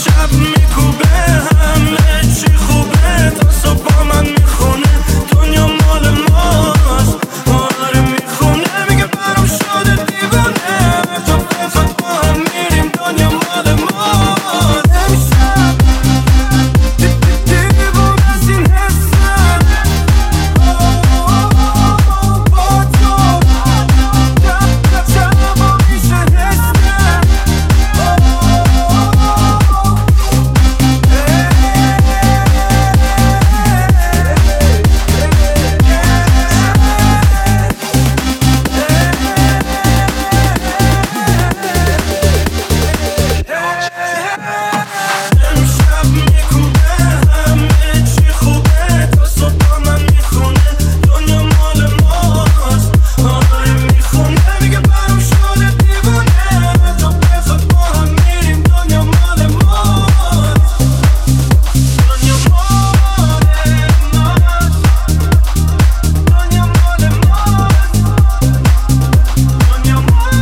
امشب میکوبه همه چی خوبه تا صبح با من میخونه دنیا مال ماست آره میخونه میگه برام شده دیوانه تا بخواد با هم میریم دنیا مال ماست امشب دیوونه از این حسن با تو شبا میشه حسن امشب میکوبه همه چی خوبه تا صبح با من میخونه دنیا مال ماست آره میخونه میگه برام شده دیوانه تا بخواد با هم میریم دنیا مال ماست دنیا مال ماست دنیا مال ماست دنیا مال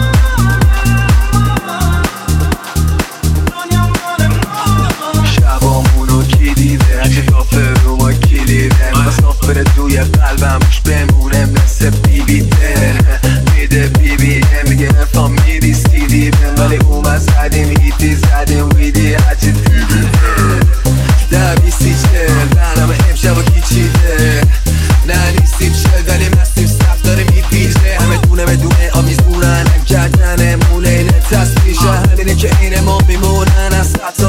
شبامونو کی دیده خلافه رو ما کلیده مسافر توی قلبم روش بمونه مثل بیبیته میده بیبیه میگه افام میری سیدی بهم ولی اومد زدیم هیتی زدیم ویدی هرچی دیدی ده بیستی چل برنامه امشب و کی چیده نه نیستیم چل ولی مستیم صف داره میپیچه همه دونه بدونه آمیزونن هم کردن مونه اینه تصویشه همینه که اینه ما میمونن از خط